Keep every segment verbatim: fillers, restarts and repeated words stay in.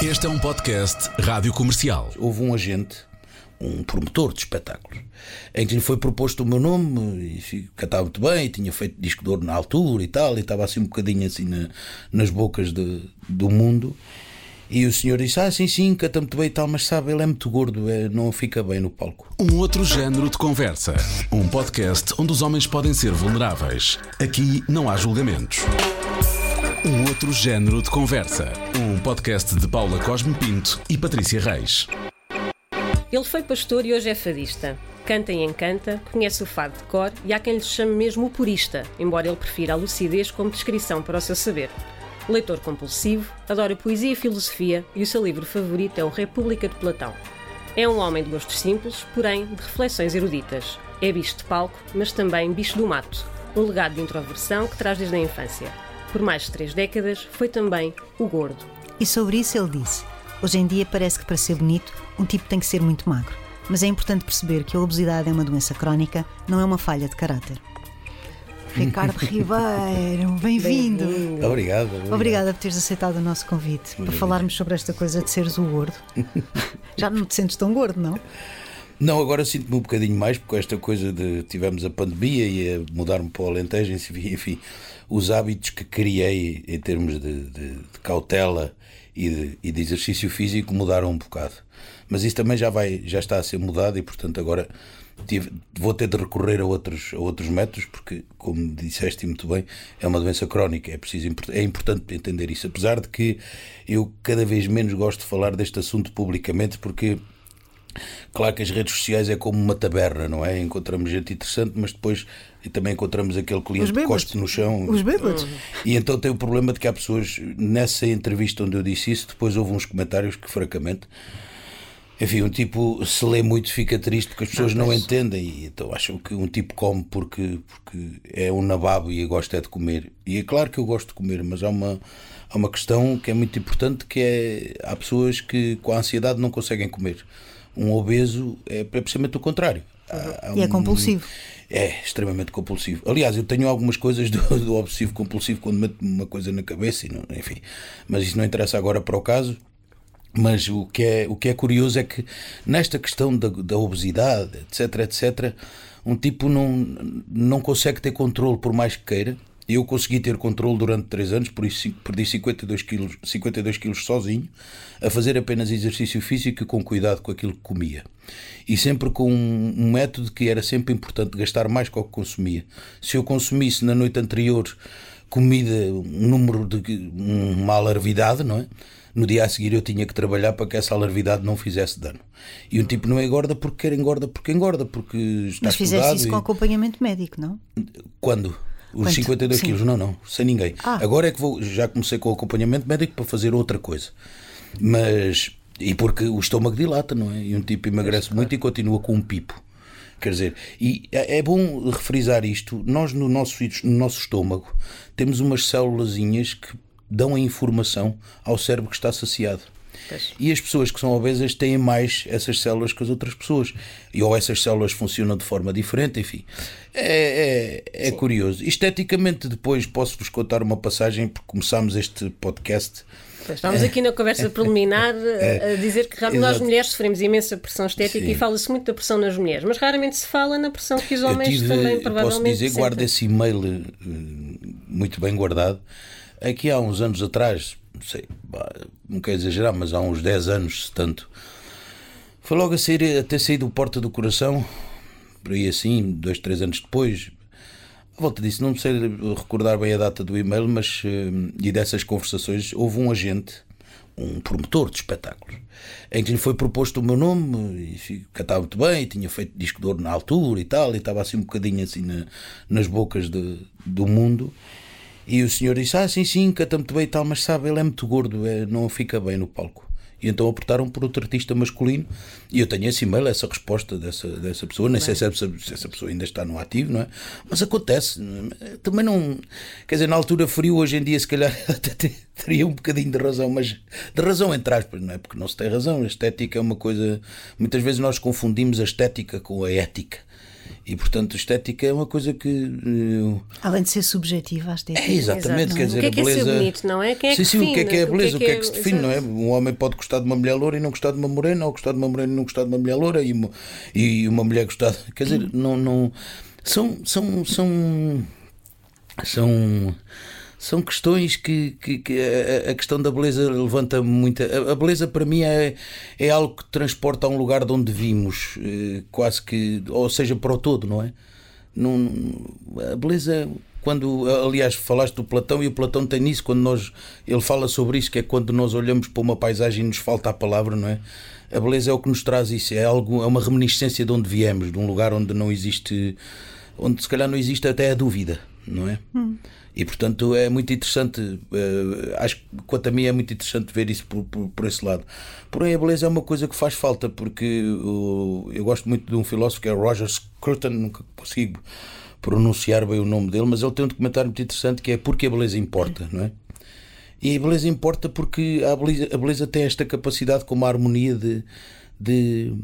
Este é um podcast Rádio Comercial. Houve um agente, um promotor de espetáculos, em que lhe foi proposto o meu nome, e cantava muito bem, e tinha feito disco de ouro na altura e tal, e estava assim um bocadinho assim na, nas bocas de, do mundo. E o senhor disse, ah sim, sim, canta muito bem e tal, mas sabe, ele é muito gordo, é, não fica bem no palco. Um outro género de conversa. Um podcast onde os homens podem ser vulneráveis. Aqui não há julgamentos. Um outro género de conversa. Um podcast de Paula Cosme Pinto e Patrícia Reis. Ele foi pastor e hoje é fadista. Canta e encanta, conhece o fado de cor e há quem lhe chame mesmo o purista, embora ele prefira a lucidez como descrição para o seu saber. Leitor compulsivo, adora poesia e filosofia e o seu livro favorito é o República de Platão. É um homem de gostos simples, porém de reflexões eruditas. É bicho de palco, mas também bicho do mato. Um legado de introversão que traz desde a infância. Por mais de três décadas, foi também o gordo. E sobre isso ele disse: hoje em dia parece que para ser bonito, um tipo tem que ser muito magro. Mas é importante perceber que a obesidade é uma doença crónica, não é uma falha de caráter. Ricardo Ribeiro, bem-vindo. Bem-vindo. Obrigado, obrigado. Obrigada por teres aceitado o nosso convite para falarmos sobre esta coisa de seres o gordo. Já não te sentes tão gordo, não? Não, agora sinto-me um bocadinho mais, porque esta coisa de tivemos a pandemia e a mudar-me para o Alentejo, enfim, os hábitos que criei em termos de, de, de cautela e de, e de exercício físico mudaram um bocado. Mas isso também já, vai, já está a ser mudado e, portanto, agora tive, vou ter de recorrer a outros, a outros métodos, porque, como disseste muito bem, é uma doença crónica, é, preciso, é importante entender isso. Apesar de que eu cada vez menos gosto de falar deste assunto publicamente, porque claro que as redes sociais é como uma taberna, não é? Encontramos gente interessante, mas depois também encontramos aquele cliente que cospe no chão. Os bêbados. E então tem o problema de que há pessoas, nessa entrevista onde eu disse isso, depois houve uns comentários que francamente, enfim, um tipo se lê muito fica triste porque as pessoas não, não entendem, e então acham que um tipo come porque, porque é um nababo e gosta é de comer. E é claro que eu gosto de comer, mas há uma, há uma questão que é muito importante, que é, há pessoas que com a ansiedade não conseguem comer. Um obeso é precisamente o contrário. Há, há e é um, compulsivo. É extremamente compulsivo. Aliás, eu tenho algumas coisas do, do obsessivo compulsivo quando meto uma coisa na cabeça, e não, enfim. Mas isso não interessa agora para o caso. Mas o que é, o que é curioso é que nesta questão da, da obesidade, etc, etc, um tipo não, não consegue ter controle por mais que queira. Eu consegui ter controle durante três anos, por isso perdi cinquenta e dois quilos, cinquenta e dois quilos sozinho, a fazer apenas exercício físico e com cuidado com aquilo que comia. E sempre com um, um método que era sempre importante, gastar mais que o que consumia. Se eu consumisse na noite anterior comida, um número de uma alarvidade, não é? No dia a seguir eu tinha que trabalhar para que essa alarvidade não fizesse dano. E um tipo não engorda porque quer engorda porque engorda, porque está Mas fizeste isso e... com acompanhamento médico, não? Quando? Os Quanto? cinquenta e dois quilos, não, não, sem ninguém. Ah. Agora é que vou, já comecei com o acompanhamento médico para fazer outra coisa. Mas, e porque o estômago dilata, não é? E um tipo emagrece é, muito claro. E continua com um pipo. Quer dizer, e é bom refrisar isto, nós no nosso, no nosso estômago temos umas célulazinhas que dão a informação ao cérebro que está saciado. Pois. E as pessoas que são obesas têm mais essas células que as outras pessoas. E ou essas células funcionam de forma diferente, enfim. É, é, é curioso. Esteticamente, depois posso-vos contar uma passagem, porque começámos este podcast. Pois, estamos aqui na conversa preliminar a dizer que realmente nós mulheres sofremos imensa pressão estética. Sim. E fala-se muito da pressão nas mulheres, mas raramente se fala na pressão que os homens tive, também provavelmente posso dizer, sentem. Guardo esse e-mail muito bem guardado. Aqui há uns anos atrás, não sei, não quero exagerar, mas há uns dez anos, se tanto, foi logo a, sair, a ter saído do Porta do Coração, por aí assim, dois, três anos depois. À volta disso, não sei recordar bem a data do e-mail, mas e dessas conversações, houve um agente, um promotor de espetáculos, em que lhe foi proposto o meu nome, e cantava muito bem, e tinha feito disco de ouro na altura e tal, e estava assim um bocadinho assim na, nas bocas de, do mundo. E o senhor disse, ah sim, sim, canta muito bem e tal, mas sabe, ele é muito gordo, é, não fica bem no palco. E então apertaram por outro artista masculino, e eu tenho esse e-mail, essa resposta dessa, dessa pessoa, nem sei se essa, se essa pessoa ainda está no ativo, não é? Mas acontece, também não, quer dizer, na altura frio, hoje em dia se calhar até teria um bocadinho de razão, mas de razão entre aspas, não é? Porque não se tem razão, a estética é uma coisa, muitas vezes nós confundimos a estética com a ética. E portanto, estética é uma coisa que. Uh... Além de ser subjetiva, a estética. É, exatamente, Exato. quer dizer, o que é que a beleza. É ser bonito, não é? Quem é sim, que sim, define? o que é que é a beleza, o que é que, é que se define, Exato. não é? Um homem pode gostar de uma mulher loura e não gostar de uma morena, ou gostar de uma morena e não gostar de uma mulher loura, e uma, e uma mulher gostar. Quer dizer, não. não são. são, são, são São questões que, que, que a, a questão da beleza levanta muita. A, a beleza para mim é, é algo que transporta a um lugar de onde vimos, quase que, ou seja, para o todo, não é? Não, a beleza, quando, aliás, falaste do Platão, e o Platão tem nisso, quando nós, ele fala sobre isso, que é quando nós olhamos para uma paisagem e nos falta a palavra, não é? A beleza é o que nos traz isso, é algo, é uma reminiscência de onde viemos, de um lugar onde não existe, onde se calhar não existe até a dúvida, não é? Hum. E portanto é muito interessante, uh, acho que quanto a mim é muito interessante ver isso por, por, por esse lado. Porém a beleza é uma coisa que faz falta, porque uh, eu gosto muito de um filósofo que é Roger Scruton, nunca consigo pronunciar bem o nome dele, mas ele tem um documentário muito interessante que é Porque a Beleza Importa, não é? E a beleza importa porque a beleza, a beleza tem esta capacidade, como a harmonia, de, de,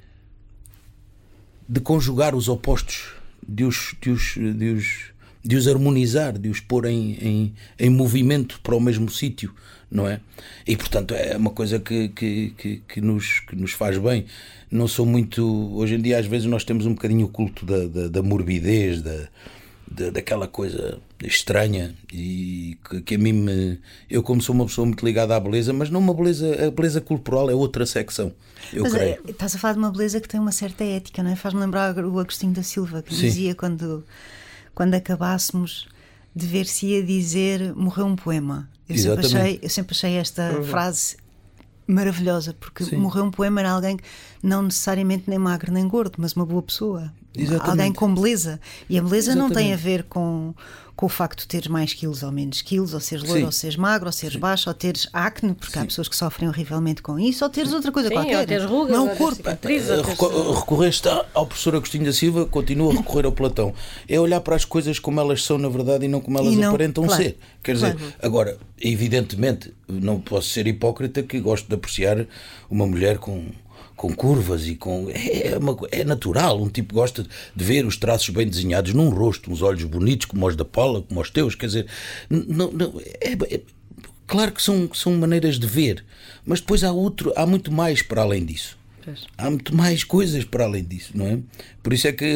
de conjugar os opostos, de os, de os, de os de os harmonizar, de os pôr em, em, em movimento para o mesmo sítio, não é? E portanto é uma coisa que, que, que, que, nos, que nos faz bem. Não sou muito. Hoje em dia, às vezes, nós temos um bocadinho o culto da, da, da morbidez, da, da, daquela coisa estranha, e que, que a mim me. Eu, como sou uma pessoa muito ligada à beleza, mas não uma beleza. A beleza corporal é outra secção. Eu mas creio. É, estás a falar de uma beleza que tem uma certa ética, não é? Faz-me lembrar o Agostinho da Silva, que Sim. dizia quando. Quando acabássemos de ver se ia dizer morreu um poema. Eu sempre achei, eu sempre achei esta uhum. frase maravilhosa, porque Sim. morreu um poema era alguém não necessariamente nem magro nem gordo, mas uma boa pessoa. Exatamente. Alguém com beleza. E a beleza Exatamente. Não tem a ver com, com o facto de teres mais quilos ou menos quilos, ou seres loiro, Sim. ou seres magro, ou seres Sim. baixo, ou teres acne, porque Sim. há pessoas que sofrem horrivelmente com isso, ou teres outra coisa Sim, qualquer. Ou teres rugas, não ou o corpo. Recor- recorreste ao professor Agostinho da Silva, continua a recorrer ao Platão. É olhar para as coisas como elas são na verdade e não como elas não, aparentam claro, ser. Quer dizer, claro. Agora, evidentemente, não posso ser hipócrita que gosto de apreciar uma mulher com... com curvas e com... É, uma, é natural, um tipo gosta de ver os traços bem desenhados num rosto, uns olhos bonitos como os da Paula, como os teus, quer dizer, não, não, é, é, claro que são, são maneiras de ver, mas depois há, outro, há muito mais para além disso. Há muito mais coisas para além disso, não é? Por isso é que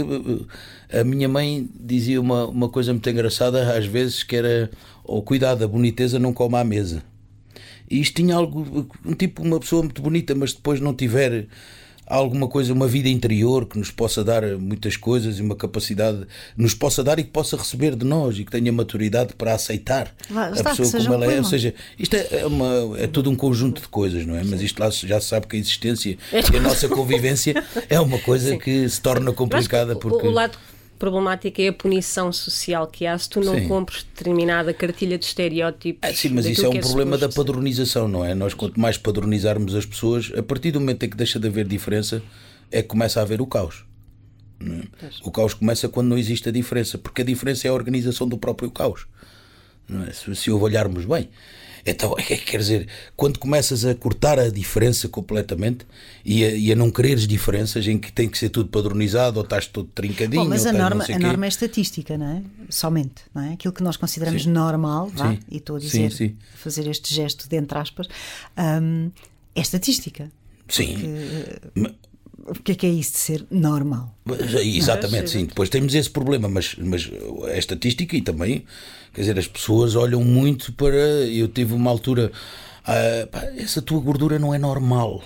a minha mãe dizia uma, uma coisa muito engraçada às vezes, que era: oh, cuidado, a boniteza não come à mesa. E isto tinha algo, um tipo, uma pessoa muito bonita, mas depois não tiver alguma coisa, uma vida interior que nos possa dar muitas coisas e uma capacidade, nos possa dar e que possa receber de nós e que tenha maturidade para aceitar lá, a pessoa como ela é. Ou seja, isto é, uma, é todo um conjunto de coisas, não é? Mas isto lá já se sabe que a existência e a nossa convivência é uma coisa Sim. que se torna complicada. Porque... O lado problemática é a punição social que há se tu não sim. compres determinada cartilha de estereótipos. Ah, sim, mas isso é um problema da padronização, não é? Nós, quanto mais padronizarmos as pessoas, a partir do momento em que deixa de haver diferença, é que começa a haver o caos. Não é? O caos começa quando não existe a diferença, porque a diferença é a organização do próprio caos. Não é? Se, se o olharmos bem. Então, quer dizer, quando começas a cortar a diferença completamente e a, e a não quereres diferenças em que tem que ser tudo padronizado, ou estás todo trincadinho. Bom, mas ou a, norma, a norma é estatística, não é? Somente, não é? Aquilo que nós consideramos sim. normal, vá, sim. e estou a dizer, sim, sim. fazer este gesto de entre aspas, hum, é estatística. Sim. Porque, o que é que é isso de ser normal? Exatamente, sim. Depois temos esse problema, mas, mas é estatística e também, quer dizer, as pessoas olham muito para... Eu tive uma altura... Ah, pá, essa tua gordura não é normal.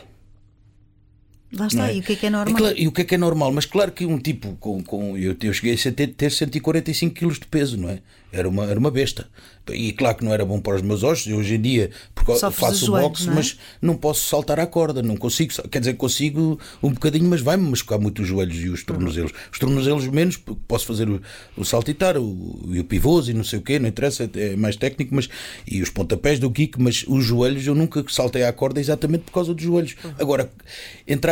Lá está, é? E o que é que é normal? É claro, e o que é que é normal? Mas claro que um tipo com... com eu, eu cheguei a ter, ter cento e quarenta e cinco quilos de peso, não é? Era uma, era uma besta. E claro que não era bom para os meus ossos. Hoje em dia, porque Sofres faço joelhos, boxe, não é? Mas não posso saltar à corda, não consigo. Quer dizer, consigo um bocadinho, mas vai-me machucar muito os joelhos e os tornozelos. Uhum. Os tornozelos menos, posso fazer o, o saltitar, o, o pivôs e não sei o quê, não interessa, é mais técnico, mas e os pontapés do kick, mas os joelhos eu nunca saltei à corda exatamente por causa dos joelhos. Uhum. Agora, entre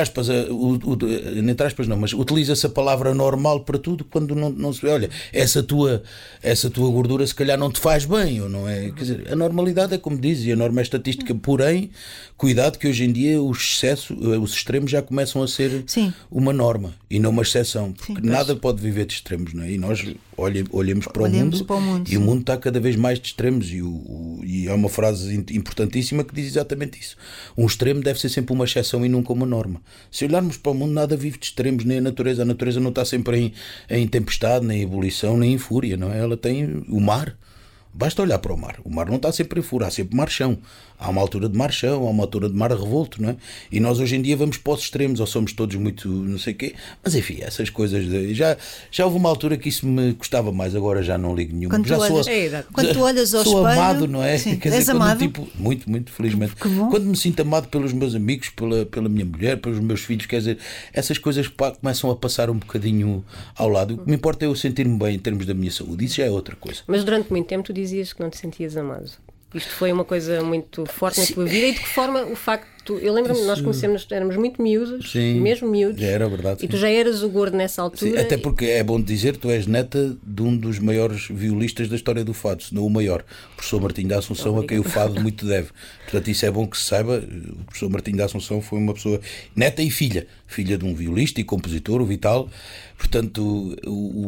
aspas, o, o, entre aspas não, mas utiliza-se a palavra normal para tudo quando não, não se vê, olha, essa tua, essa tua gordura se calhar não te faz bem, ou não é? Quer dizer, a normalidade é como dizia, a norma é estatística, porém, cuidado que hoje em dia os excessos, os extremos já começam a ser Sim. uma norma e não uma exceção, porque Sim, nada pode viver de extremos, não é? E nós olhe, olhemos, para, olhemos o para o mundo e o mundo está cada vez mais de extremos e, o, o, e há uma frase importantíssima que diz exatamente isso. Um extremo deve ser sempre uma exceção e nunca uma norma. Se olharmos para o mundo, nada vive de extremos, nem a natureza. A natureza não está sempre em, em tempestade, nem em ebulição, nem em fúria, não é? Ela tem o mar. Basta olhar para o mar. O mar não está sempre em fúria, há sempre marchão. Há uma altura de marchão, há uma altura de mar revolto, não é? E nós hoje em dia vamos para os extremos, ou somos todos muito não sei o quê. Mas enfim, essas coisas. De, já, já houve uma altura que isso me custava mais, agora já não ligo nenhuma. Quando, já tu, sou, olhas, é, quando tu olhas ao sou espelho. amado, não é? Sim, Quer és dizer, amado? Tipo, muito, muito, felizmente. Quando me sinto amado pelos meus amigos, pela, pela minha mulher, pelos meus filhos, quer dizer, essas coisas pá, começam a passar um bocadinho ao lado. O que me importa é eu sentir-me bem em termos da minha saúde. Isso já é outra coisa. Mas durante muito tempo tu dizias que não te sentias amado. Isto foi uma coisa muito forte na tua vida e de que forma o facto... Eu lembro-me, nós conhecemos, éramos muito miúdos, sim, mesmo miúdos. Já era verdade. E sim. tu já eras o gordo nessa altura. Sim, até e... porque é bom dizer, tu és neta de um dos maiores violistas da história do fado, se não o maior, o professor Martinho da Assunção, não, a quem o fado muito deve. Portanto, isso é bom que se saiba. O professor Martinho da Assunção foi uma pessoa neta e filha, filha de um violista e compositor, o Vital. Portanto,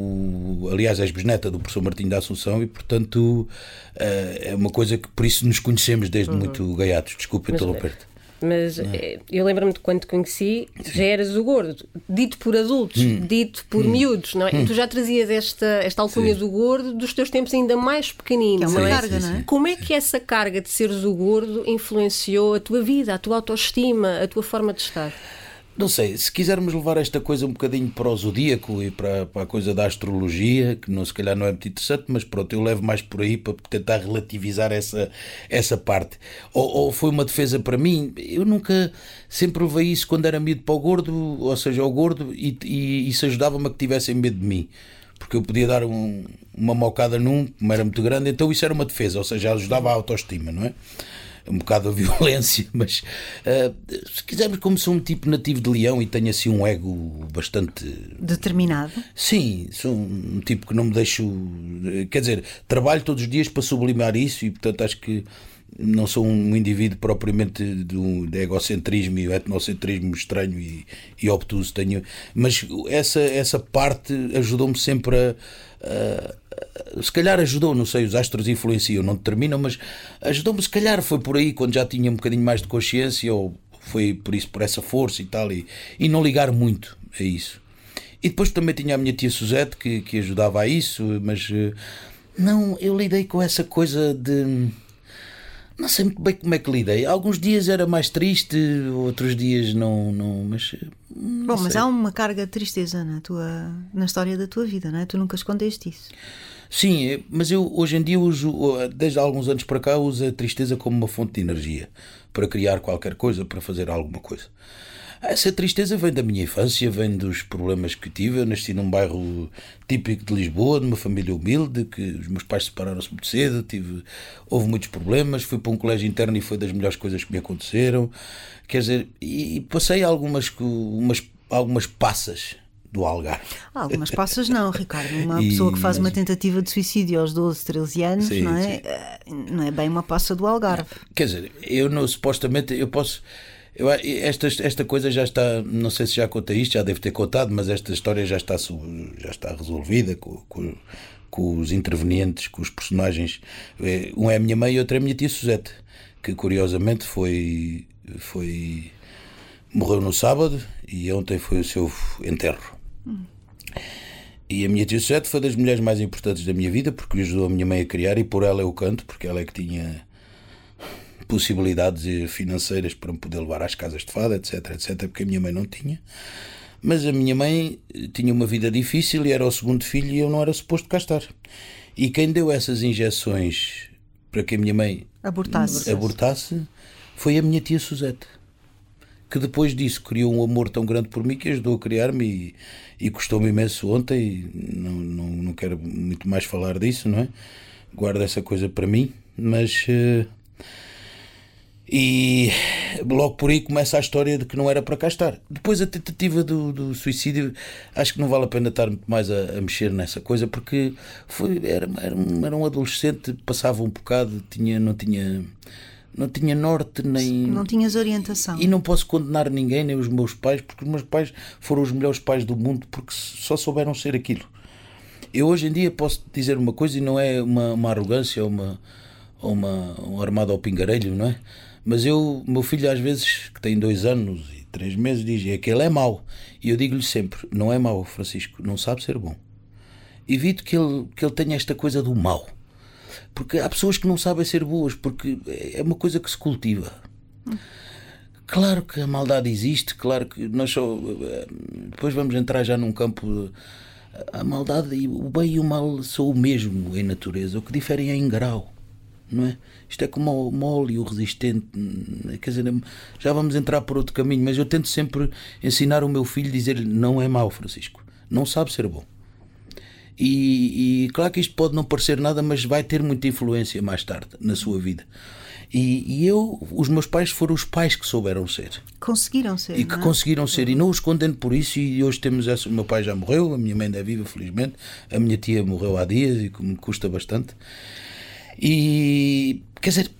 o, o, aliás, és bisneta do professor Martinho da Assunção e, portanto, é uma coisa que por isso nos conhecemos desde uhum. muito gaiatos. Desculpa interromper-te. Mas hum. eu lembro-me de quando te conheci, Sim. já eras o gordo, dito por adultos, hum. dito por hum. miúdos, não é? Hum. E tu já trazias esta, esta alcunha Sim. do gordo dos teus tempos ainda mais pequeninos, que é uma não é? carga, não é? Como é que essa carga de seres o gordo influenciou a tua vida, a tua autoestima, a tua forma de estar? Não sei, se quisermos levar esta coisa um bocadinho para o zodíaco e para, para a coisa da astrologia, que não, se calhar não é muito interessante, mas pronto, eu levo mais por aí para tentar relativizar essa, essa parte. Ou, ou foi uma defesa para mim, eu nunca, sempre levei isso quando era miúdo para o gordo, ou seja, ao gordo, e, e isso ajudava-me a que tivessem medo de mim. Porque eu podia dar um, uma mocada num, como era muito grande, então isso era uma defesa, ou seja, ajudava a autoestima, não é? Um bocado a violência, mas uh, se quisermos, como sou um tipo nativo de Leão e tenho assim um ego bastante determinado, sim, sou um tipo que não me deixo, quer dizer, trabalho todos os dias para sublimar isso e portanto acho que não sou um indivíduo propriamente de, de egocentrismo e etnocentrismo estranho e, e obtuso, tenho, mas essa, essa parte ajudou-me sempre a, a, a se calhar ajudou, não sei, os astros influenciam, não determinam, mas ajudou-me, se calhar foi por aí quando já tinha um bocadinho mais de consciência, ou foi por isso, por essa força e tal, e, e não ligar muito a isso. E depois também tinha a minha tia Suzete que, que ajudava a isso, mas não, eu lidei com essa coisa de... Não sei muito bem como é que lidei. Alguns dias era mais triste, outros dias não, não mas... Não Bom, sei. Mas há uma carga de tristeza na, tua, na história da tua vida, não é? Tu nunca escondeste isso. Sim, mas eu hoje em dia uso, desde há alguns anos para cá, uso a tristeza como uma fonte de energia para criar qualquer coisa, para fazer alguma coisa. Essa tristeza vem da minha infância, vem dos problemas que tive. Eu nasci num bairro típico de Lisboa, de uma família humilde, que os meus pais separaram-se muito cedo, tive, houve muitos problemas, fui para um colégio interno e foi das melhores coisas que me aconteceram. Quer dizer, e passei algumas, umas, algumas passas do Algarve. Algumas passas não, Ricardo. Uma e, pessoa que faz mas... uma tentativa de suicídio aos doze, treze anos, sim, não é? Sim. Não é bem uma passa do Algarve. Quer dizer, eu não, supostamente, eu posso... Eu, esta, esta coisa já está, não sei se já contei isto, já devo ter contado, mas esta história já está, já está resolvida com, com, com os intervenientes, com os personagens. Um é a minha mãe e outro é a minha tia Suzete, que curiosamente foi, foi morreu no sábado e ontem foi o seu enterro. Hum. E a minha tia Suzete foi das mulheres mais importantes da minha vida, porque ajudou a minha mãe a criar, e por ela eu canto, porque ela é que tinha possibilidades financeiras para me poder levar às casas de fado, etc, etc, porque a minha mãe não tinha. Mas a minha mãe tinha uma vida difícil e era o segundo filho e eu não era suposto cá estar. E quem deu essas injeções para que a minha mãe abortasse, abortasse foi a minha tia Suzete, que depois disso criou um amor tão grande por mim que ajudou a criar-me e, e custou-me imenso ontem. Não, não, não quero muito mais falar disso, não é? Guardo essa coisa para mim, mas... Uh, E logo por aí começa a história de que não era para cá estar. Depois a tentativa do, do suicídio, acho que não vale a pena estar muito mais a, a mexer nessa coisa, porque foi, era, era, um, era um adolescente, passava um bocado, tinha, não tinha... Não tinha norte, nem... Não tinhas orientação. E não posso condenar ninguém, nem os meus pais, porque os meus pais foram os melhores pais do mundo, porque só souberam ser aquilo. Eu hoje em dia posso dizer uma coisa, e não é uma, uma arrogância ou uma, ou uma um armado ao pingarelho, não é? Mas eu, meu filho às vezes, que tem dois anos e três meses, diz é que ele é mau. E eu digo-lhe sempre, não é mau, Francisco, não sabe ser bom. Evito que ele, que ele tenha esta coisa do mau. Porque há pessoas que não sabem ser boas, porque é uma coisa que se cultiva. Claro que a maldade existe, claro que nós só... Depois vamos entrar já num campo... A maldade, o bem e o mal são o mesmo em natureza, o que diferem é em grau, não é? Isto é como o mole e o resistente, quer dizer, já vamos entrar por outro caminho, mas eu tento sempre ensinar o meu filho, dizer-lhe, não é mau, Francisco, não sabe ser bom. E, e claro que isto pode não parecer nada, mas vai ter muita influência mais tarde na sua vida. E, e eu, os meus pais foram os pais que souberam ser. Conseguiram ser. E que não é? conseguiram ser. E não os condeno por isso. E hoje temos essa. O meu pai já morreu, a minha mãe ainda é viva, felizmente. A minha tia morreu há dias e que me custa bastante. E quer dizer.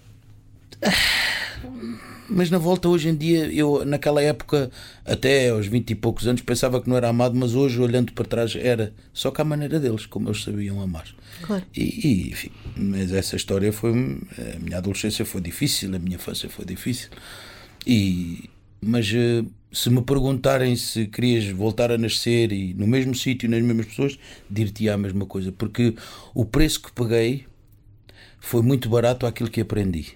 Mas na volta, hoje em dia, eu naquela época, até aos vinte e poucos anos, pensava que não era amado, mas hoje, olhando para trás, era só que à maneira deles, como eles sabiam amar. Claro. E, e enfim, mas essa história foi. A minha adolescência foi difícil, a minha infância foi difícil. E, mas se me perguntarem se querias voltar a nascer e no mesmo sítio, nas mesmas pessoas, dir-te-á a mesma coisa, porque o preço que paguei foi muito barato àquilo que aprendi.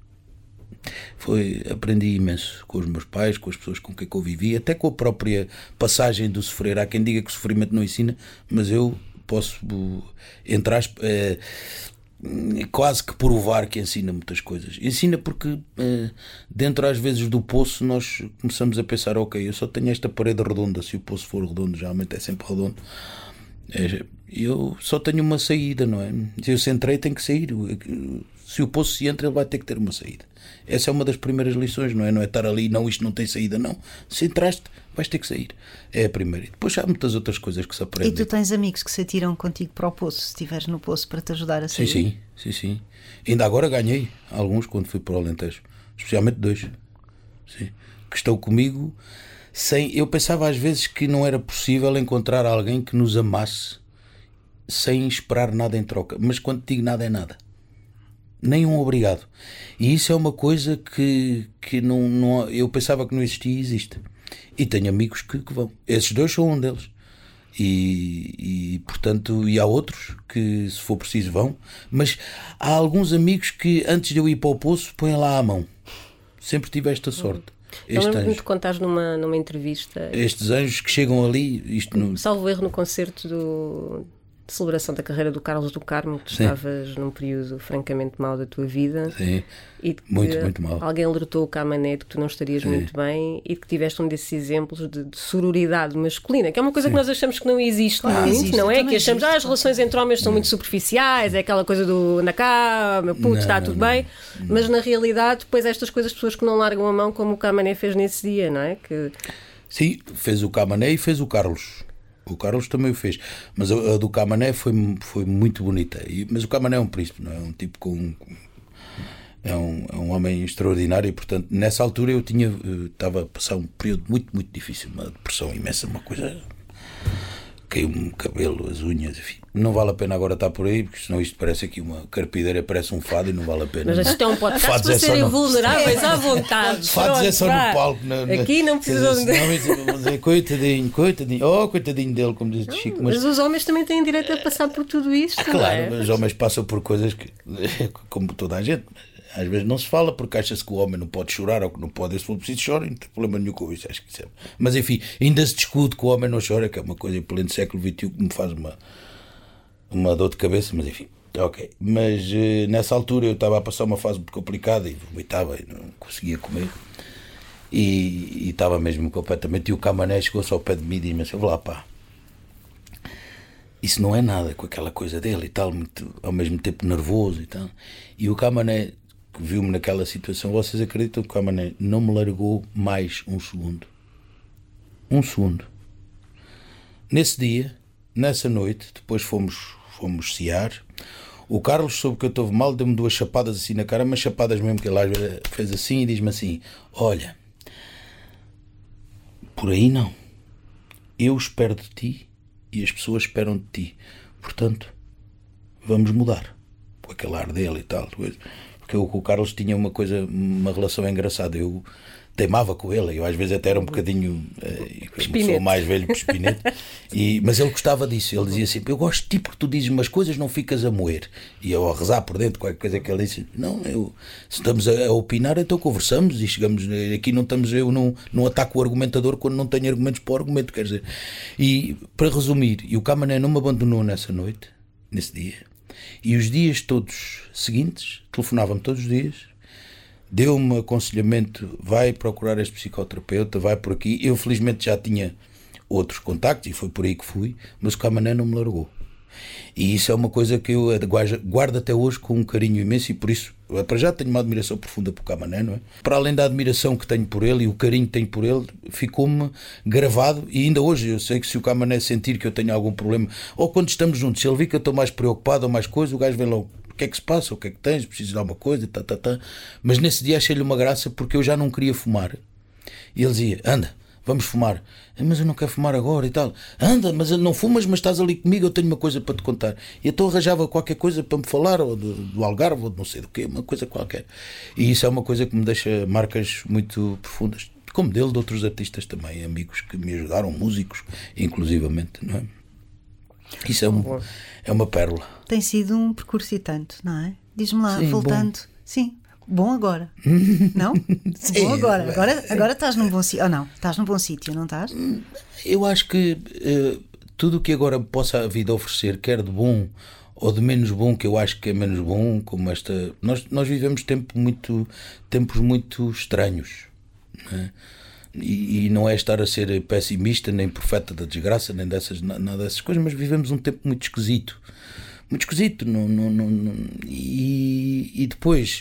Foi, aprendi imenso com os meus pais, com as pessoas com quem convivi, até com a própria passagem do sofrer. Há quem diga que o sofrimento não ensina, mas eu posso entrar é, quase que provar que ensina muitas coisas. Ensina porque é, dentro às vezes do poço nós começamos a pensar, ok, eu só tenho esta parede redonda, se o poço for redondo, geralmente é sempre redondo. É, eu só tenho uma saída, não é? Se eu se entrei, tem que sair. Se o poço se entra, ele vai ter que ter uma saída. Essa é uma das primeiras lições, não é? Não é estar ali, não, isto não tem saída, não. Se entraste, vais ter que sair. É a primeira. E depois há muitas outras coisas que se aprendem. E tu tens amigos que se atiram contigo para o poço, se estiveres no poço, para te ajudar a sair? Sim, sim, sim, sim. Ainda agora ganhei alguns quando fui para o Alentejo. Especialmente dois. Sim. Que estão comigo sem... Eu pensava às vezes que não era possível encontrar alguém que nos amasse sem esperar nada em troca. Mas quando digo nada é nada. Nem um obrigado. E isso é uma coisa que, que não, não, eu pensava que não existia e existe. E tenho amigos que, que vão. Esses dois são um deles. E, e, portanto, e há outros que, se for preciso, vão. Mas há alguns amigos que, antes de eu ir para o poço, põem lá a mão. Sempre tive esta sorte. Eu lembro-me de contares numa, numa entrevista. Estes anjos que chegam ali. Isto no... Salvo erro, no concerto do... de celebração da carreira do Carlos do Carmo, que tu Sim. estavas num período francamente mau da tua vida. Sim. E de que Muito, muito mal. Alguém alertou o Camané de que tu não estarias Sim. muito bem e de que tiveste um desses exemplos de, de sororidade masculina, que é uma coisa Sim. que nós achamos que não existe Claro, muito, existe, não é? também Que achamos que existe, ah, as relações entre homens são muito superficiais, é aquela coisa do anda cá, meu puto, Não, está não, tudo não. bem, mas na realidade, depois estas coisas, pessoas que não largam a mão, como o Camané fez nesse dia, não é? Que... Sim, fez o Camané e fez o Carlos. O Carlos também o fez, mas a, a do Camané foi, foi muito bonita. E, mas o Camané é um príncipe, não é? Um tipo com. É um, é um homem extraordinário e, portanto, nessa altura eu tinha. Eu estava a passar um período muito, muito difícil, uma depressão imensa, uma coisa. Caiu-me o cabelo, as unhas, enfim. Não vale a pena agora estar por aí, porque senão isto parece aqui uma carpideira, parece um fado e não vale a pena. Mas isto é um podcast Fados para é só serem no- vulneráveis à vontade. Fados é Pronto, só vá. no palco. Na, na... Aqui não precisam de... Não, mas, coitadinho, coitadinho, oh, coitadinho dele, como diz o Chico. Mas os homens também têm direito a passar por tudo isto, não Claro, é? os homens passam por coisas que, como toda a gente, às vezes não se fala porque acha-se que o homem não pode chorar ou que não pode, se for preciso chora, não tem problema nenhum com isso, acho que isso é. Mas enfim, ainda se discute que o homem não chora, que é uma coisa em pleno século vinte e um que me faz uma, uma dor de cabeça, mas enfim, ok. Mas eh, nessa altura eu estava a passar uma fase muito complicada e vomitava e não conseguia comer e, e estava mesmo completamente. E o Camané chegou-se ao pé de mim e disse-me assim: lá pá, isso não é nada, com aquela coisa dele e tal, muito, ao mesmo tempo nervoso e tal. E o Camané que viu-me naquela situação, vocês acreditam que o Camané não me largou mais um segundo? Um segundo. Nesse dia, nessa noite, depois fomos, fomos cear. O Carlos soube que eu estou mal, deu-me duas chapadas assim na cara, mas chapadas mesmo que ele fez assim e diz-me assim: olha, por aí não. Eu espero de ti e as pessoas esperam de ti. Portanto, vamos mudar. Com aquele ar dele e tal. Porque eu com o Carlos tinha uma coisa, uma relação engraçada. Eu teimava com ele, eu às vezes até era um bocadinho, como sou mais velho, espinete, e mas ele gostava disso. Ele dizia sempre: eu gosto de ti porque tu dizes umas coisas, não ficas a moer. E eu a rezar por dentro qualquer coisa que ele disse: não, eu, se estamos a, a opinar, então conversamos e chegamos aqui, não estamos, eu não, não ataco o argumentador quando não tenho argumentos para o argumento, quer dizer. E para resumir, e o Camané não me abandonou nessa noite, nesse dia, e os dias todos seguintes, telefonava-me todos os dias, deu-me aconselhamento: vai procurar este psicoterapeuta, vai por aqui. Eu felizmente já tinha outros contactos e foi por aí que fui, mas o Camané não me largou. E isso é uma coisa que eu guardo até hoje com um carinho imenso, e por isso, para já, tenho uma admiração profunda por Camané, não é? Para além da admiração que tenho por ele e o carinho que tenho por ele, ficou-me gravado. E ainda hoje eu sei que se o Camané sentir que eu tenho algum problema, ou quando estamos juntos, se ele vir que eu estou mais preocupado ou mais coisa, o gajo vem logo: o que é que se passa, o que é que tens, preciso de alguma coisa, tá, tá, tá. Mas nesse dia achei-lhe uma graça, porque eu já não queria fumar. E ele dizia: anda, vamos fumar. Mas eu não quero fumar agora e tal. Anda, mas não fumas, mas estás ali comigo, eu tenho uma coisa para te contar. E então arranjava qualquer coisa para me falar, ou do, do Algarve, ou de não sei do quê, uma coisa qualquer. E isso é uma coisa que me deixa marcas muito profundas, como dele, de outros artistas também, amigos que me ajudaram, músicos, inclusivamente, não é? Isso é, um, é uma pérola. Tem sido um percurso e tanto, não é? Diz-me lá, Sim, voltando. Bom. Sim, bom agora. Não? Sim, bom agora. Agora, agora estás num bom sítio. Ou não? Estás num bom sítio, não estás? Eu acho que uh, tudo o que agora possa a vida oferecer, quer de bom ou de menos bom, que eu acho que é menos bom, como esta. Nós, nós vivemos tempo muito, tempos muito estranhos, não é? E, e não é estar a ser pessimista, nem profeta da desgraça, nem dessas, nada dessas coisas, mas vivemos um tempo muito esquisito. Muito esquisito. Não, não, não, não, e, e depois,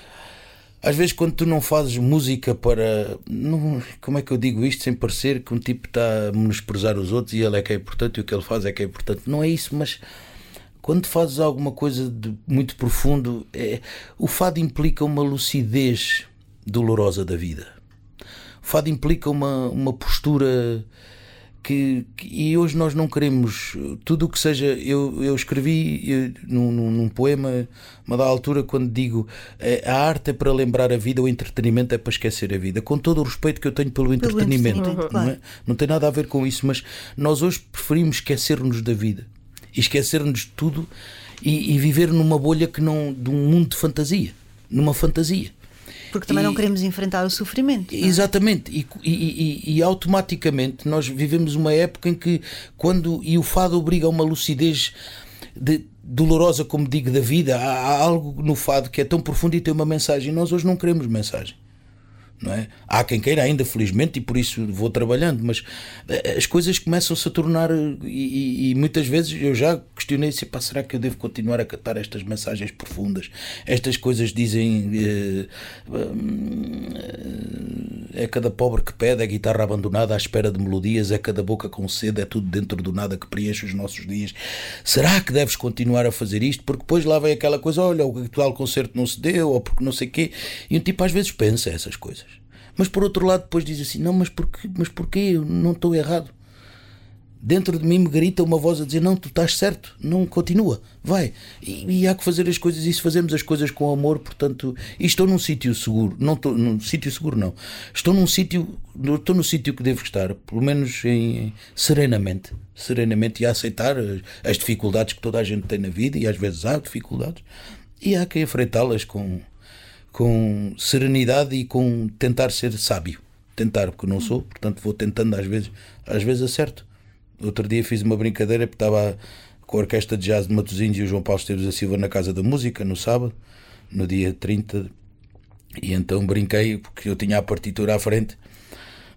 às vezes, quando tu não fazes música para. Não, como é que eu digo isto sem parecer que um tipo está a menosprezar os outros e ele é que é importante e o que ele faz é que é importante? Não é isso, mas quando fazes alguma coisa de muito profundo, é, o fado implica uma lucidez dolorosa da vida. O fado implica uma, uma postura que, que. E hoje nós não queremos. Tudo o que seja. Eu, eu escrevi eu, num, num, num poema, uma da altura, quando digo: a arte é para lembrar a vida, o entretenimento é para esquecer a vida. Com todo o respeito que eu tenho pelo, pelo entretenimento. entretenimento não, é? Não tem nada a ver com isso, mas nós hoje preferimos esquecer-nos da vida e esquecer-nos de tudo e, e viver numa bolha que não. De um mundo de fantasia. Numa fantasia. Porque também e, não queremos enfrentar o sofrimento. Não é? Exatamente. E, e, e, e automaticamente nós vivemos uma época em que, quando. E o fado obriga a uma lucidez de, dolorosa, como digo, da vida. Há, há algo no fado que é tão profundo e tem uma mensagem. Nós hoje não queremos mensagem. Não é? Há quem queira ainda, felizmente, e por isso vou trabalhando, mas as coisas começam-se a tornar, e, e, e muitas vezes eu já questionei se, pá, será que eu devo continuar a captar estas mensagens profundas? Estas coisas dizem eh, eh, é cada pobre que pede, é guitarra abandonada à espera de melodias, é cada boca com sede, é tudo dentro do nada que preenche os nossos dias. Será que deves continuar a fazer isto? Porque depois lá vem aquela coisa: olha, o tal concerto não se deu, ou porque não sei o quê, e um tipo às vezes pensa essas coisas. Mas por outro lado depois diz assim: não, mas porquê? Mas porquê? Eu não estou errado. Dentro de mim me grita uma voz a dizer: não, tu estás certo, não, continua, vai. E, e há que fazer as coisas, e se fazemos as coisas com amor, portanto, e estou num sítio seguro, não estou num sítio seguro, não. Estou num sítio, estou no sítio que devo estar, pelo menos em, em, serenamente, serenamente, e a aceitar as, as dificuldades que toda a gente tem na vida, e às vezes há dificuldades, e há que enfrentá-las com com serenidade e com tentar ser sábio. Tentar, porque não sou, portanto vou tentando, às vezes, às vezes acerto. Outro dia fiz uma brincadeira porque estava com a Orquestra de Jazz de Matosinhos e o João Paulo Esteves da Silva na Casa da Música, no sábado, no dia trinta, e então brinquei, porque eu tinha a partitura à frente,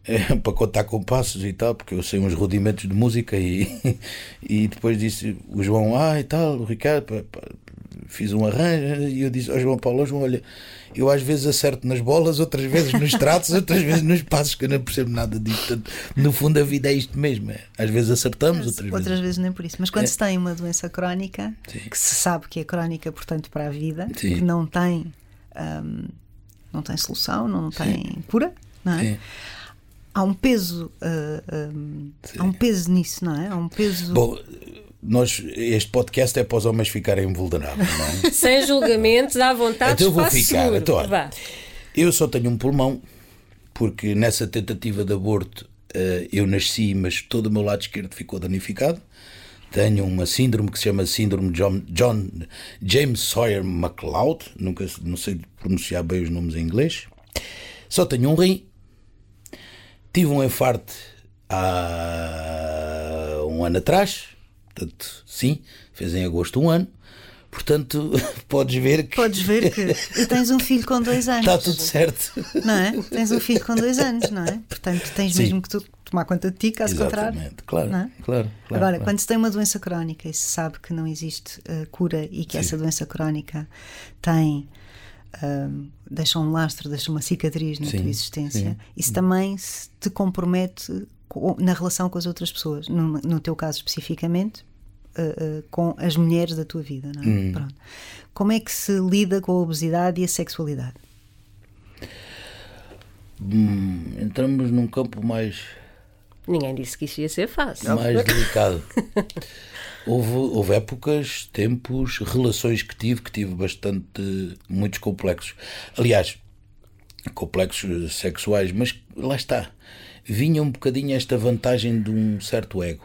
é, para contar compassos e tal, porque eu sei uns rudimentos de música e, e depois disse o João, ah e tal, o Ricardo, pá, pá, fiz um arranjo e eu disse ao João Paulo, João, olha, eu às vezes acerto nas bolas, outras vezes nos tratos, outras vezes nos passos, que eu não percebo nada disso. Portanto, no fundo a vida é isto mesmo, é. Às vezes acertamos, outras, outras vezes... vezes nem por isso. Mas quando é. se tem uma doença crónica, sim, que se sabe que é crónica, portanto, para a vida, sim, que não tem hum, não tem solução, não tem, sim, cura, não é? Sim. Há um peso uh, um, há um peso nisso, não é? Há um peso... Bom, nós, este podcast é para os homens ficarem vulneráveis, não é? Sem julgamentos, à vontade, então eu vou espaço ficar. seguro. Então, olha, eu só tenho um pulmão, porque nessa tentativa de aborto uh, eu nasci, mas todo o meu lado esquerdo ficou danificado. Tenho uma síndrome que se chama síndrome John, John James Sawyer McLeod, nunca, não sei pronunciar bem os nomes em inglês. Só tenho um rim. Tive um infarto há um ano atrás. Portanto, sim, fez em agosto um ano. Portanto, podes ver que... Podes ver que... E tens um filho com dois anos. Está tudo certo. Não é? Tens um filho com dois anos, não é? Portanto, tens sim, mesmo que tu tomar conta de ti, caso contrário. Claro, não é? claro, claro. Agora, claro. quando se tem uma doença crónica e se sabe que não existe uh, cura e que sim, essa doença crónica tem... Uh, deixa um lastro, deixa uma cicatriz na sim, tua existência, sim, isso também se te compromete com, na relação com as outras pessoas, no, no teu caso especificamente, uh, uh, com as mulheres da tua vida, não é? Hum. Pronto. Como é que se lida com a obesidade e a sexualidade? Hum, entramos num campo mais... Ninguém disse que isso ia ser fácil. Mais delicado. Houve, houve épocas, tempos, relações que tive, que tive bastante, muitos complexos. Aliás, complexos sexuais, mas lá está. Vinha um bocadinho esta vantagem de um certo ego.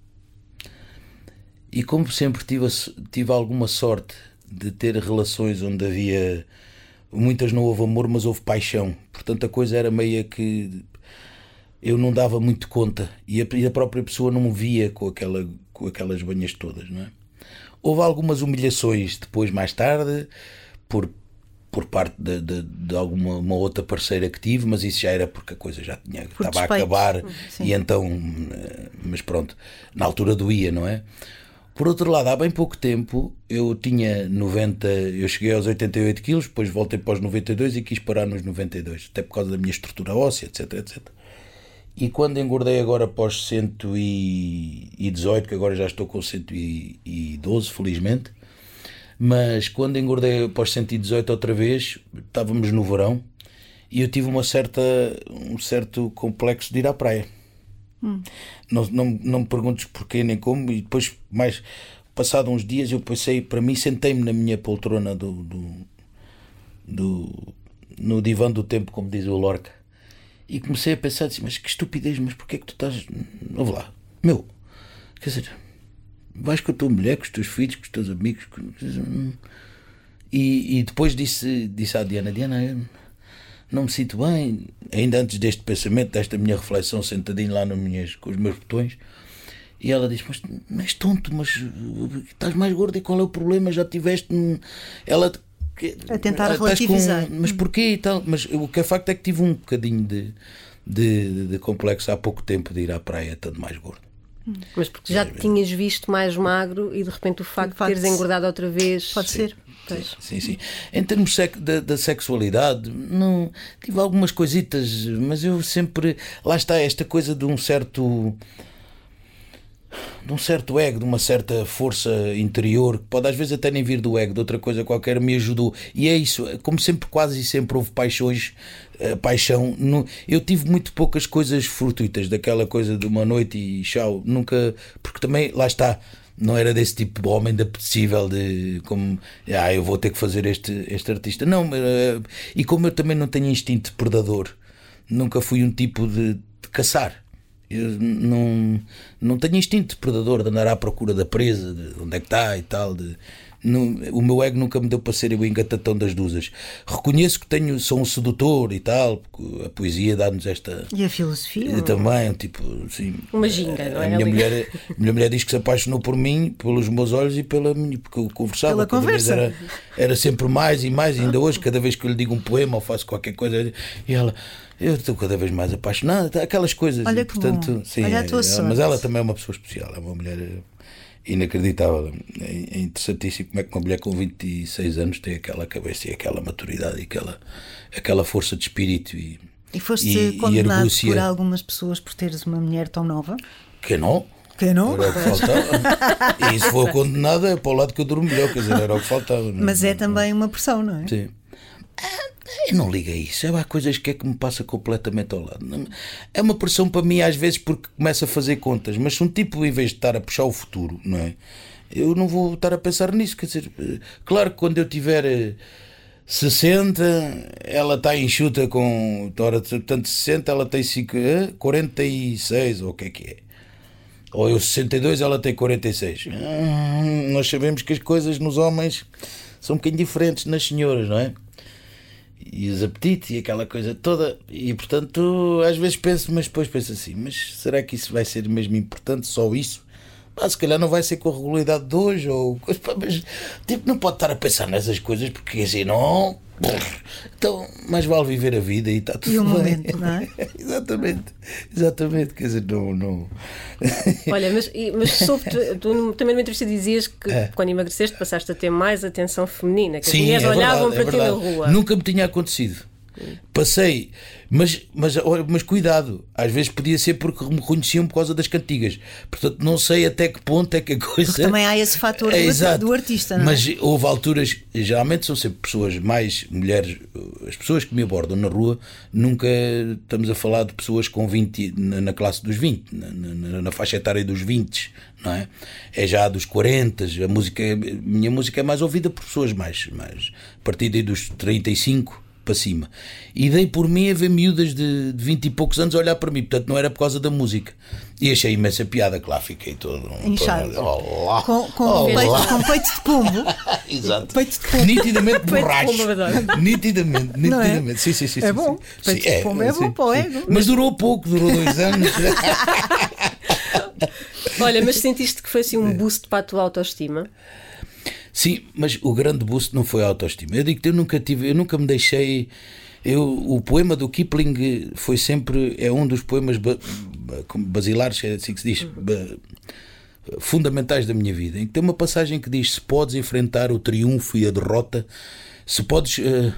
E como sempre tive, tive alguma sorte de ter relações onde havia... Muitas não houve amor, mas houve paixão. Portanto, a coisa era meio que... Eu não dava muito conta. E a, e a própria pessoa não me via com aquela... com aquelas banhas todas, não é? Houve algumas humilhações depois, mais tarde, por, por parte de, de, de alguma uma outra parceira que tive, mas isso já era porque a coisa já tinha, por estava despeito. a acabar. Sim. E então, mas pronto, na altura doía, não é? Por outro lado, há bem pouco tempo eu tinha noventa, eu cheguei aos oitenta e oito quilos, depois voltei para os noventa e dois e quis parar nos noventa e dois, até por causa da minha estrutura óssea, etc, etcétera. E quando engordei agora para os cento e dezoito, que agora já estou com cento e doze, felizmente, mas quando engordei para os cento e dezoito outra vez, estávamos no verão, e eu tive uma certa, um certo complexo de ir à praia. Hum. Não, não, não me perguntes porquê nem como, e depois, mais passado uns dias, eu pensei, para mim, sentei-me na minha poltrona do, do, do, no divã do tempo, como diz o Lorca. E comecei a pensar assim, mas que estupidez, mas porquê é que tu estás... Ouve lá, meu, quer dizer, vais com a tua mulher, com os teus filhos, com os teus amigos... Com... E, e depois disse, disse à Diana, Diana, eu não me sinto bem, ainda antes deste pensamento, desta minha reflexão, sentadinho lá no minhas, com os meus botões, e ela disse, mas não és tonto, mas estás mais gorda e qual é o problema? Já tiveste... Ela... A tentar relativizar. Com, mas porquê e tal? Mas o que é facto é que tive um bocadinho de, de, de complexo há pouco tempo de ir à praia estando mais gordo. Mas porque já te tinhas visto mais magro e de repente o facto de teres engordado outra vez... Pode ser. Sim, sim, sim. Em termos da, da sexualidade, não, tive algumas coisitas, mas eu sempre... Lá está esta coisa de um certo... de um certo ego, de uma certa força interior, que pode às vezes até nem vir do ego, de outra coisa qualquer, me ajudou. E é isso, como sempre, quase sempre houve paixões, uh, paixão. No, eu tive muito poucas coisas fortuitas, daquela coisa de uma noite e tchau, nunca, porque também, lá está, não era desse tipo de homem de apetecível, de como, ah, eu vou ter que fazer este, este artista. Não, uh, e como eu também não tenho instinto predador, nunca fui um tipo de, de caçar. Eu não, não tenho instinto de predador, de andar à procura da presa, de onde é que está e tal. De, no, o meu ego nunca me deu para ser o engatatão das dúzias. Reconheço que tenho, sou um sedutor e tal, porque a poesia dá-nos esta. E a filosofia? Também, tipo, assim, uma ginga, não a é? minha mulher, a minha mulher diz que se apaixonou por mim, pelos meus olhos e pela minha, porque eu conversava. Pela cada conversa. vez era, era sempre mais e mais, e ainda hoje, cada vez que eu lhe digo um poema ou faço qualquer coisa, e ela. Eu estou cada vez mais apaixonada, aquelas coisas. Olha e, que portanto, bom. sim, Olha a tua é, sorte. mas ela também é uma pessoa especial, é uma mulher inacreditável. É interessantíssimo como é que uma mulher com vinte e seis anos tem aquela cabeça e aquela maturidade e aquela, aquela força de espírito. E, E foste e, condenado e argúcia. por algumas pessoas por teres uma mulher tão nova? Que não? Que não? Era o que faltava. E se for condenado é para o lado que eu durmo melhor, quer dizer, era o que faltava. Não? Mas é também uma pressão, não é? Sim. Eu não ligo a isso, há coisas que é que me passa completamente ao lado. É uma pressão para mim às vezes porque começo a fazer contas, mas se um tipo, em vez de estar a puxar o futuro, não é? Eu não vou estar a pensar nisso, quer dizer, claro que quando eu tiver sessenta, ela está enxuta com, portanto sessenta, ela tem quarenta e seis, ou o que é que é? Ou eu sessenta e dois, ela tem quarenta e seis. Hum, nós sabemos que as coisas nos homens são um bocadinho diferentes nas senhoras, não é? E os apetites e aquela coisa toda, e portanto às vezes penso, mas depois penso assim, mas será que isso vai ser mesmo importante, só isso? Pá, se calhar não vai ser com a regularidade de hoje, ou coisa, pá, mas tipo, não pode estar a pensar nessas coisas, porque assim não, então mais vale viver a vida e está tudo E o bem. momento, não é? Exatamente, exatamente, quer dizer, não, não. Olha, mas, e- mas soube, tu, tu também numa entrevista dizias que É. quando emagreceste passaste a ter mais atenção feminina, que as Sim, mulheres é olhavam verdade, para é ti na verdade. rua. Nunca me tinha acontecido. Passei, mas, mas, mas cuidado, às vezes podia ser porque me reconheciam por causa das cantigas. Portanto, não sei até que ponto é que a coisa. Porque também há esse fator É, do, exato. do artista, não é? Mas houve alturas, geralmente são sempre pessoas mais mulheres, as pessoas que me abordam na rua, nunca estamos a falar de pessoas com vinte, na, na classe dos vinte, na, na, na faixa etária dos vinte, não é? É já dos quarenta, a música, a minha música é mais ouvida por pessoas mais, mais a partir daí dos trinta e cinco para cima. E dei por mim a ver miúdas de, de vinte e poucos anos a olhar para mim, portanto não era por causa da música. E achei imensa piada, que lá fiquei todo Inchado. todo- Olá, Com, com, olá. peito, com peito de pombo. Exato. Peito de pombo. Nitidamente de borracho. pombo, adoro. Nitidamente, Não é? nitidamente. Sim, sim, sim, É sim, bom. sim. Peito de pombo é bom para o ego. Mas durou pouco, durou dois anos. Olha, mas sentiste que foi assim É. um boost para a tua autoestima? Sim, mas o grande boost não foi a autoestima. Eu digo que eu nunca tive, eu nunca me deixei. Eu, o poema do Kipling foi sempre, é um dos poemas ba, ba, basilares, é assim que se diz, ba, fundamentais da minha vida. Em que tem uma passagem que diz: se podes enfrentar o triunfo e a derrota, se podes. Uh...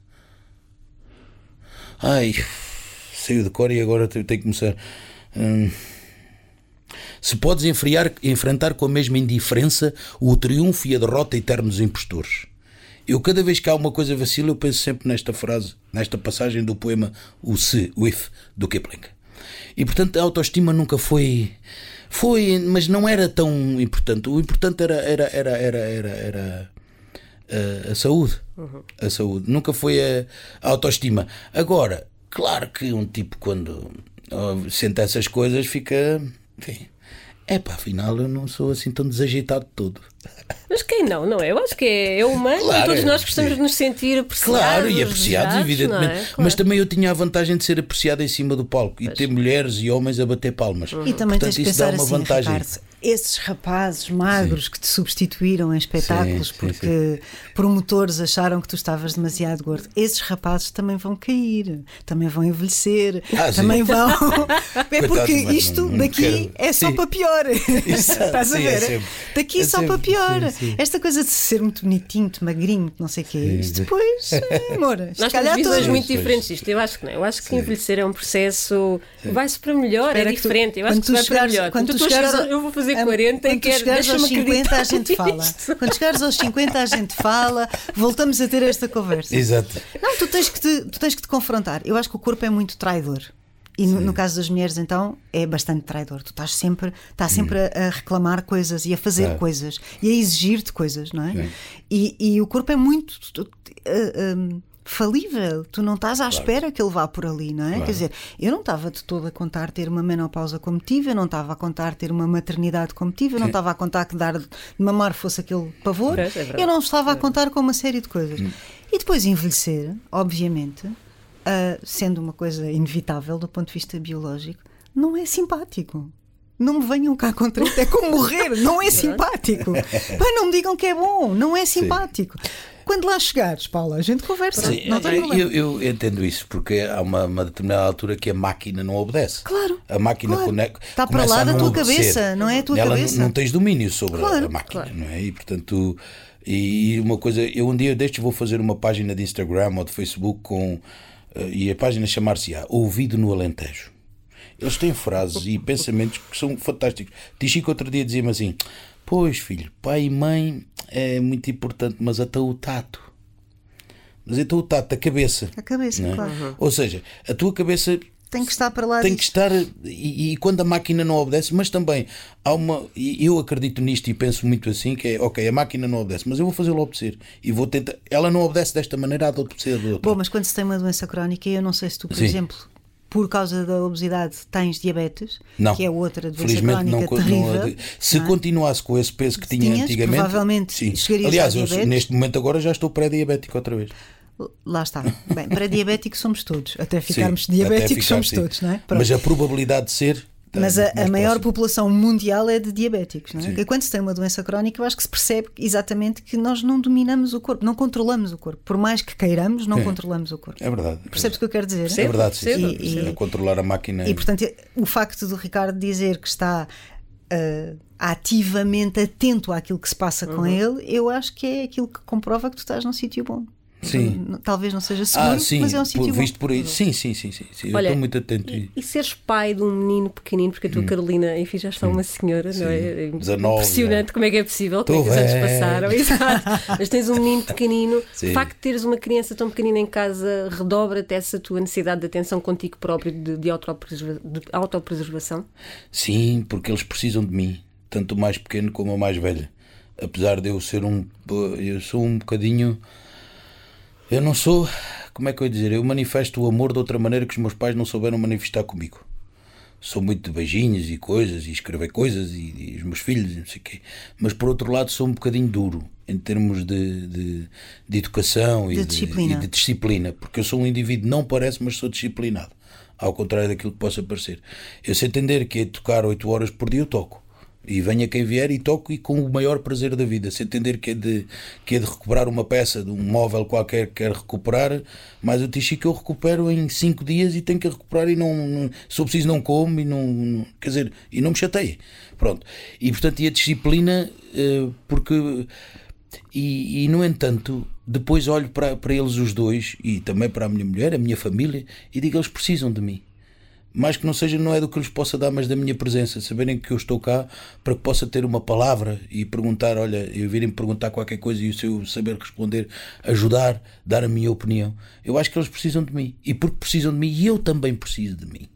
Ai, saiu de cor e agora tenho que começar. Hum... Se podes enfriar, enfrentar com a mesma indiferença o triunfo e a derrota eternos impostores. Eu, cada vez que há uma coisa vacila, eu penso sempre nesta frase, nesta passagem do poema O Se, o If, do Kipling. E portanto a autoestima nunca foi. Foi, mas não era tão importante. O importante era, era, era, era, era, era a, a saúde. Uhum. A saúde. Nunca foi a, a autoestima. Agora, claro que um tipo, quando oh, sente essas coisas, fica. Enfim. É pá, afinal eu não sou assim tão desajeitado de todo. Mas quem não, não é? Eu acho que é, é humano, Claro, e todos nós gostamos sim. de nos sentir apreciados. Claro, e apreciados, desejados, evidentemente. não é? Claro. Mas também eu tinha a vantagem de ser apreciado em cima do palco e ter mulheres e homens a bater palmas. E também Portanto, tens que isso dá pensar uma assim, vantagem. Ricardo, esses rapazes magros que te substituíram em espetáculos Sim, sim, porque promotores acharam que tu estavas demasiado gordo, esses rapazes também vão cair, também vão envelhecer, Ah, sim. também vão. É porque mas isto não- não daqui quero. é só Sim. para pior. Exato, Estás a sim, ver? é sempre- Daqui é só sempre- para pior. sim, sim. Esta coisa de ser muito bonitinho, muito magrinho, muito não sei o quê. Isto depois, é, amor, se Nós calhar temos visões todos- muito Pois. diferentes disto. Eu acho que não. Eu acho que envelhecer é um processo. Vai-se para melhor, Espera é que tu- diferente. Eu acho quando que se tu vai para chegares- melhor. quando Quando tu tu chegares chegares, ao- eu vou fazer Am- quarenta e quando tu quero. chegares aos deixa-me cinquenta a acreditar gente fala. nisto. Quando chegares aos cinquenta a gente fala, voltamos a ter esta conversa. Exato. Não, tu tens, que te, tu tens que te confrontar. Eu acho que o corpo é muito traidor. E no, no caso das mulheres, então, é bastante traidor. Tu estás sempre, estás sempre a, a reclamar coisas e a fazer Claro. coisas e a exigir-te coisas, não é? Sim. E, e o corpo é muito. tu- tu- uh, um, falível. Tu não estás à claro. espera que ele vá por ali, não é? Claro. Quer dizer, eu não estava de todo a contar ter uma menopausa como tive, eu não estava a contar ter uma maternidade como tive, eu não estava a contar que dar de mamar fosse aquele pavor, é eu não estava a contar com uma série de coisas. Hum. E depois envelhecer, obviamente, uh, sendo uma coisa inevitável do ponto de vista biológico, não é simpático. Não me venham cá contra isso, é como morrer, não é simpático. Pá, não me digam que é bom, não é simpático. Sim. Quando lá chegares, Paula, a gente conversa. Sim, não tem eu, eu entendo isso, porque há uma, uma determinada altura que a máquina não obedece. Claro. A máquina claro. Cone- está para lá da tua obedecer. cabeça, não é a tua Ela cabeça. Não, não tens domínio sobre claro. a máquina, claro. não é? E portanto, e, e uma coisa, eu um dia destes vou fazer uma página de Instagram ou de Facebook com, uh, e a página chamar-se-á Ouvido no Alentejo. Eles têm frases e pensamentos que são fantásticos. Tichico outro dia dizia-me assim: pois filho, pai e mãe é muito importante, mas até o tato. Mas então o tato, a cabeça. A cabeça, é? claro. Uhum. Ou seja, a tua cabeça tem que estar para lá tem disso. que estar e, e quando a máquina não obedece, mas também há uma, e eu acredito nisto e penso muito assim, que é, ok, a máquina não obedece, mas eu vou fazê-la obedecer e vou tentar, ela não obedece desta maneira, há de obedecer de outra. Bom, mas quando se tem uma doença crónica, eu não sei se tu, por Sim. exemplo, por causa da obesidade tens diabetes, não. que é outra doença Felizmente crónica não, terrível. Não, se não é? continuasse com esse peso que se tinha tinhas, antigamente, provavelmente sim. chegarias Aliás, a eu, diabetes. neste momento agora já estou pré-diabético outra vez. Lá está. Bem, para diabéticos somos todos. Até ficarmos sim, diabéticos até ficar, somos sim. todos, não é? Pronto. Mas a probabilidade de ser... Mas a, a maior população mundial é de diabéticos, não é? Sim. E quando se tem uma doença crónica, eu acho que se percebe exatamente que nós não dominamos o corpo, não controlamos o corpo. Por mais que queiramos, não é. controlamos o corpo. É verdade. Percebes o que eu quero dizer? É verdade, sim. E, sim. E, a controlar a máquina. E, portanto, o facto do Ricardo dizer que está uh, ativamente atento àquilo que se passa uhum. com ele, eu acho que é aquilo que comprova que tu estás num sítio bom. Sim. Talvez não seja seguro, ah, sim, mas é um sítio visto bom. por aí. Sim, sim, sim, sim, sim. Olha, eu estou muito atento. E, e seres pai de um menino pequenino, porque a tua hum. Carolina, enfim, já está uma senhora, sim. não é? dezenove, impressionante já. Como é que é possível, como Tô é que os anos velho. passaram. Exato. Mas tens um menino pequenino. Sim. O facto de teres uma criança tão pequenina em casa redobra-te essa tua necessidade de atenção contigo próprio, de, de, autopreserva, de autopreservação? Sim, porque eles precisam de mim, tanto o mais pequeno como o mais velho. Apesar de eu ser um. Eu sou um bocadinho. Eu não sou, como é que eu ia dizer, eu manifesto o amor de outra maneira que os meus pais não souberam manifestar comigo. Sou muito de beijinhos e coisas, e escrever coisas, e, e os meus filhos, e não sei o quê. Mas por outro lado sou um bocadinho duro, em termos de, de, de educação e de, de, disciplina. e de disciplina. Porque eu sou um indivíduo, não parece, mas sou disciplinado. Ao contrário daquilo que possa parecer. Eu sei entender que é tocar oito horas por dia, eu toco. E venha quem vier e toco e com o maior prazer da vida. Se entender que é, de, que é de recuperar uma peça de um móvel qualquer que quer recuperar, mas o Tichico eu recupero em cinco dias e tenho que recuperar e não, não se eu preciso não como e não, não, quer dizer, e não me chateia. Pronto. E portanto, e a disciplina, porque e, e no entanto, depois olho para, para eles os dois e também para a minha mulher, a minha família, e digo, eles precisam de mim. Mais que não seja, não é do que lhes possa dar, mas da minha presença, saberem que eu estou cá para que possa ter uma palavra e perguntar, olha, eu virem-me perguntar qualquer coisa e o seu saber responder, ajudar, dar a minha opinião. Eu acho que eles precisam de mim, e porque precisam de mim, e eu também preciso de mim.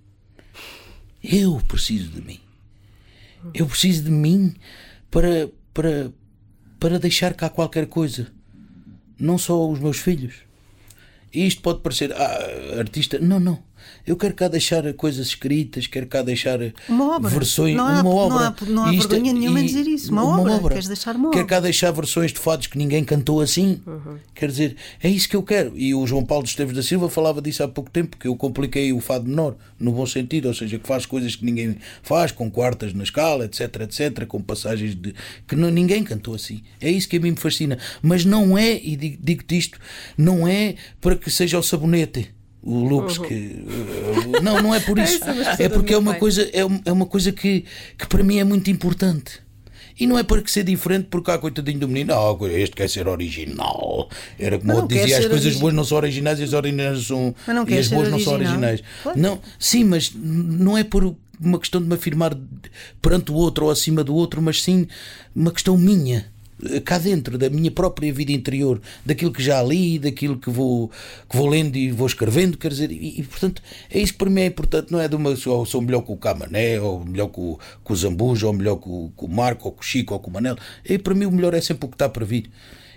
Eu preciso de mim. Eu preciso de mim para, para, para deixar cá qualquer coisa. Não só os meus filhos. E isto pode parecer, ah, artista, não, não. Eu quero cá deixar coisas escritas, quero cá deixar uma obra. versões, não há, uma obra. Não há, não há isto, vergonha nenhuma e, em dizer isso. Uma, uma obra. obra. Queres deixar uma quero obra. cá deixar versões de fados que ninguém cantou assim. Uhum. Quer dizer, é isso que eu quero. E o João Paulo Esteves da Silva falava disso há pouco tempo, que eu compliquei o fado menor, no bom sentido, ou seja, que faz coisas que ninguém faz, com quartas na escala, etc, etc, com passagens de que não, ninguém cantou assim. É isso que a mim me fascina. Mas não é, e digo-te isto, não é para que seja o sabonete. O Lux uhum. que não, não é por isso. É porque é uma coisa, é uma coisa que, que para mim é muito importante. E não é para que ser diferente, porque há coitadinho do menino, oh, este quer ser original. Era como eu dizia, as coisas origi... boas não são originais e as originais são e as boas não são originais. Claro. Não, sim, mas não é por uma questão de me afirmar perante o outro ou acima do outro, mas sim uma questão minha. Cá dentro da minha própria vida interior, daquilo que já li, daquilo que vou, que vou lendo e vou escrevendo, quer dizer, e, e portanto é isso que para mim é importante. Não é de uma, ou sou melhor que o Camané, ou melhor que o, que o Zambuja, ou melhor que o, que o Marco, ou que o Chico, ou que o Manel. E para mim o melhor é sempre o que está para vir.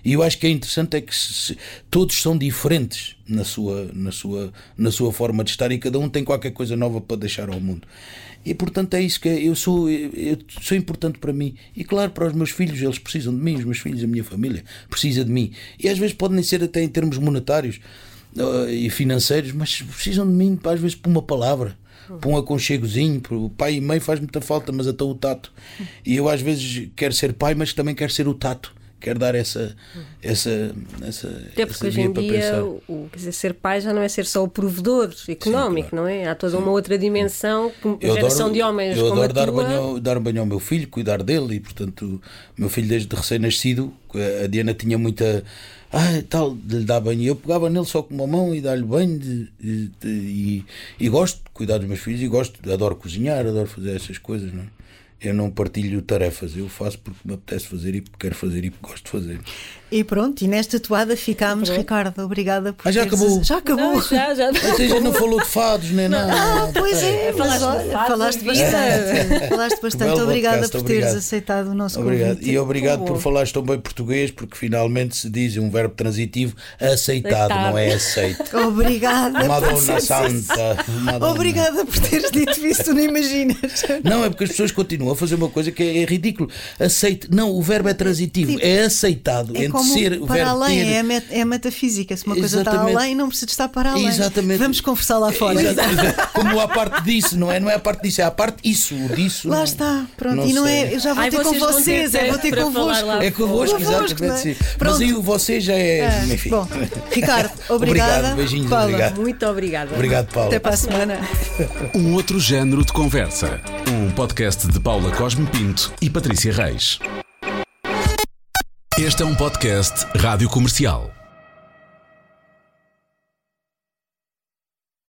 E eu acho que é interessante é que se, todos são diferentes na sua, na, sua, na sua forma de estar e cada um tem qualquer coisa nova para deixar ao mundo. E portanto é isso que é, eu sou, eu, eu sou importante para mim. E claro, para os meus filhos, eles precisam de mim, os meus filhos, a minha família precisa de mim. E às vezes podem ser até em termos monetários uh, e financeiros, mas precisam de mim, às vezes, por uma palavra, por um aconchegozinho. O pai e mãe faz muita falta, mas até o tato. E eu às vezes quero ser pai, mas também quero ser o tato. Quero dar essa, essa, essa, Até porque hoje em dia o, quer dizer, ser pai já não é ser só o provedor económico. Sim, claro. Não é? Há toda Sim. uma outra dimensão, uma geração adoro, de homens eu como adoro a dar tua. banho, dar banho ao meu filho, cuidar dele. E portanto o meu filho desde recém-nascido, a Diana tinha muita ah, tal, de lhe dar banho, e eu pegava nele só com uma mão e dar-lhe banho de, de, de, e, e gosto de cuidar dos meus filhos e gosto, adoro cozinhar, adoro fazer essas coisas, não é? Eu não partilho tarefas, eu faço porque me apetece fazer e porque quero fazer e porque gosto de fazer. E pronto, e nesta toada ficámos, Ricardo, obrigada por ah, já teres... acabou. Já acabou. Não, já, já. Você já não falou de fados nem nada. Ah, pois é, mas falaste, olha, fados, falaste bastante. Falaste bastante. Obrigada podcast, por teres obrigado. aceitado o nosso obrigado. convite. E obrigado por falares tão bem português, porque finalmente se diz um verbo transitivo aceitado, aceitado. Não é aceito. Obrigada. Madonna Santa. Madonna. Obrigada por teres dito isso, tu não imaginas. Não, é porque as pessoas continuam a fazer uma coisa que é, é ridículo. Aceite. Não, o verbo é transitivo, tipo, é aceitado. É entre ser o verbo além, ter... é, a met, é a metafísica. Se uma coisa Exatamente. está além, não precisa estar para além. Exatamente. Vamos conversar lá fora. Como a parte disso, não é? Não é a parte disso, é a parte isso, o disso. Lá não, está, pronto. Não e não sei. é, eu já vou Ai, ter com vocês, ter eu vou ter convosco. É convosco, exatamente. É? Sim. Mas aí o você já é. é Enfim. Bom, Ricardo, obrigada. Obrigado, beijinhos, Paula. obrigado. Muito obrigada. Obrigado, Paulo. Até para a semana. Um outro género de conversa. Um podcast de Paula Cosme Pinto e Patrícia Reis. Este é um podcast Rádio Comercial.